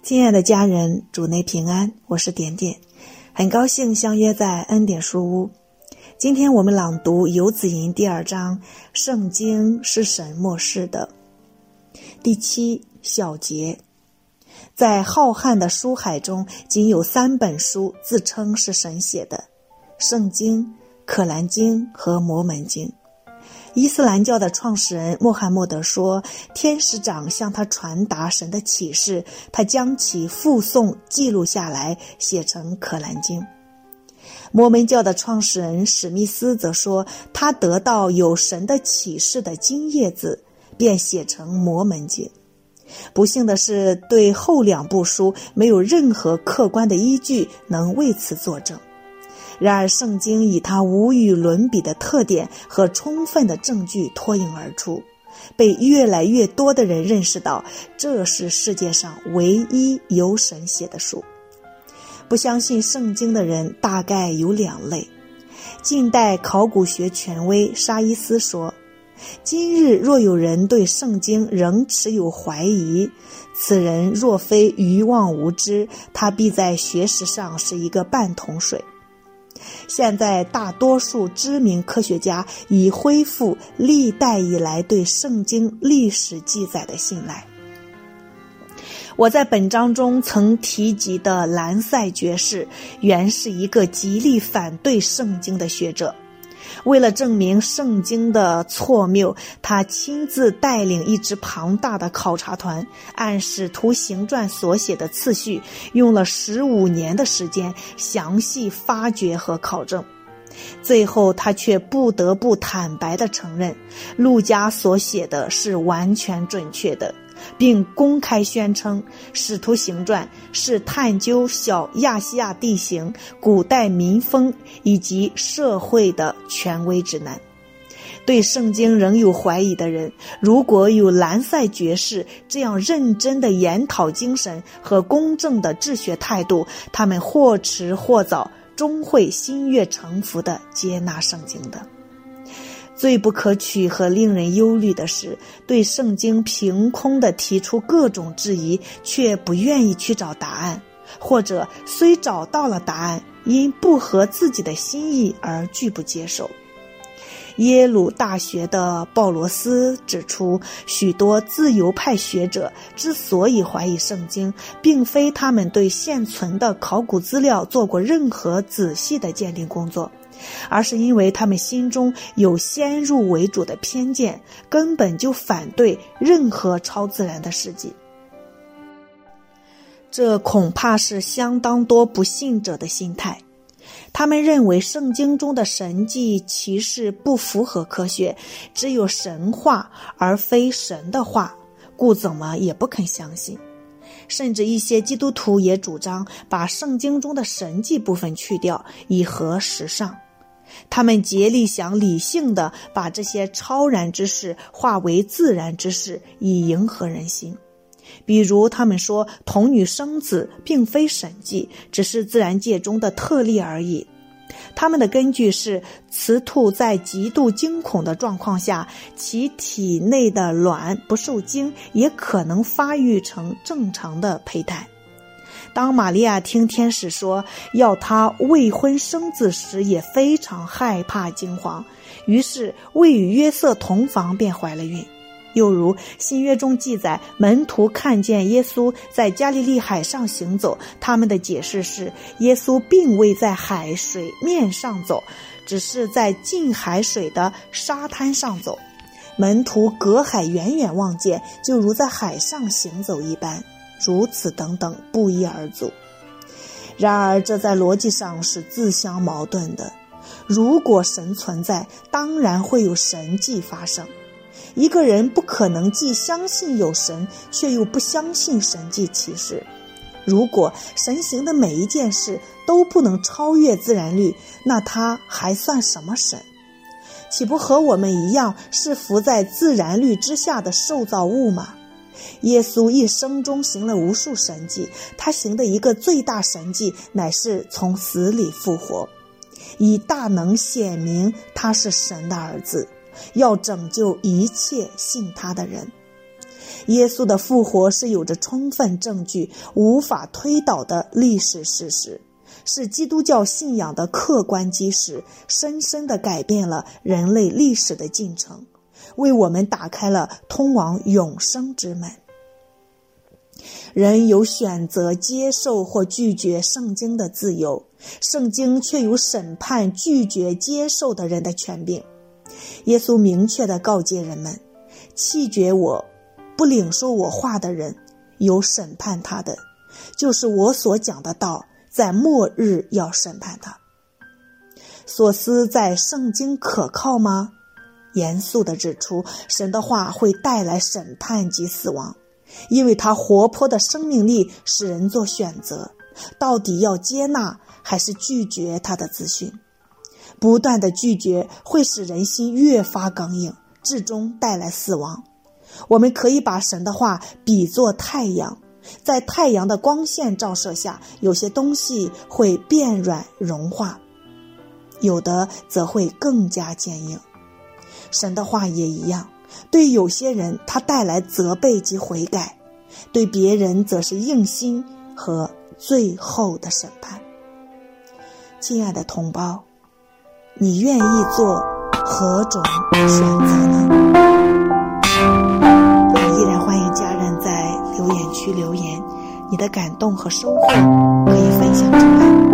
亲爱的家人，主内平安，我是点点，很高兴相约在恩典书屋。今天我们朗读游子吟第2章，圣经是神默示的。第7小节，在浩瀚的书海中，仅有3本书自称是神写的：圣经、可兰经和摩门经。伊斯兰教的创始人穆罕默德说，天使长向他传达神的启示，他将其附送记录下来，写成可兰经。摩门教的创始人史密斯则说，他得到有神的启示的金叶子，便写成摩门经。不幸的是，对后2部书没有任何客观的依据能为此作证。然而圣经以它无与伦比的特点和充分的证据脱颖而出，被越来越多的人认识到，这是世界上唯一由神写的书。不相信圣经的人大概有2类。近代考古学权威沙伊斯说，今日若有人对圣经仍持有怀疑，此人若非愚妄无知，他必在学识上是一个半桶水。现在大多数知名科学家已恢复历代以来对圣经历史记载的信赖。我在本章中曾提及的兰塞爵士原是一个极力反对圣经的学者。为了证明圣经的错谬，他亲自带领一支庞大的考察团，按使徒行传所写的次序，用了15年的时间详细发掘和考证。最后他却不得不坦白地承认，路加所写的是完全准确的，并公开宣称使徒行传是探究小亚细亚地形、古代民风以及社会的权威指南。对圣经仍有怀疑的人，如果有兰塞爵士这样认真的研讨精神和公正的治学态度，他们或迟或早终会心悦诚服地接纳圣经的。最不可取和令人忧虑的是，对圣经凭空地提出各种质疑，却不愿意去找答案，或者虽找到了答案，因不合自己的心意而拒不接受。耶鲁大学的鲍罗斯指出，许多自由派学者之所以怀疑圣经，并非他们对现存的考古资料做过任何仔细的鉴定工作，而是因为他们心中有先入为主的偏见，根本就反对任何超自然的事迹。这恐怕是相当多不信者的心态。他们认为圣经中的神迹奇事不符合科学，只有神话而非神的话，故怎么也不肯相信。甚至一些基督徒也主张把圣经中的神迹部分去掉，以合时尚。他们竭力想理性地把这些超然之事化为自然之事，以迎合人心。比如他们说童女生子并非神迹，只是自然界中的特例而已。他们的根据是雌兔在极度惊恐的状况下，其体内的卵不受精，也可能发育成正常的胚胎。当玛利亚听天使说要她未婚生子时，也非常害怕惊惶，于是未与约瑟同房便怀了孕。又如新约中记载，门徒看见耶稣在加利利海上行走，他们的解释是耶稣并未在海水面上走，只是在近海水的沙滩上走。门徒隔海远远望见，就如在海上行走一般，如此等等不一而足。然而这在逻辑上是自相矛盾的。如果神存在，当然会有神迹发生。一个人不可能既相信有神，却又不相信神迹奇事。如果神行的每一件事都不能超越自然律，那他还算什么神？岂不和我们一样是伏在自然律之下的受造物吗？耶稣一生中行了无数神迹，他行的一个最大神迹乃是从死里复活，以大能显明他是神的儿子，要拯救一切信他的人。 耶稣的复活是有着充分证据、无法推倒的历史事实，是基督教信仰的客观基石，深深地改变了人类历史的进程，为我们打开了通往永生之门。人有选择接受或拒绝圣经的自由，圣经却有审判拒绝接受的人的权柄。耶稣明确地告诫人们，弃绝我不领受我话的人，有审判他的，就是我所讲的道，在末日要审判他。所思在圣经可靠吗？严肃地指出，神的话会带来审判及死亡，因为他活泼的生命力使人做选择，到底要接纳还是拒绝他的资讯。不断的拒绝会使人心越发刚硬，至终带来死亡。我们可以把神的话比作太阳，在太阳的光线照射下，有些东西会变软融化，有的则会更加坚硬。神的话也一样，对有些人他带来责备及悔改，对别人则是硬心和最后的审判。亲爱的同胞，你愿意做何种选择呢？我依然欢迎家人在留言区留言，你的感动和收获可以分享出来。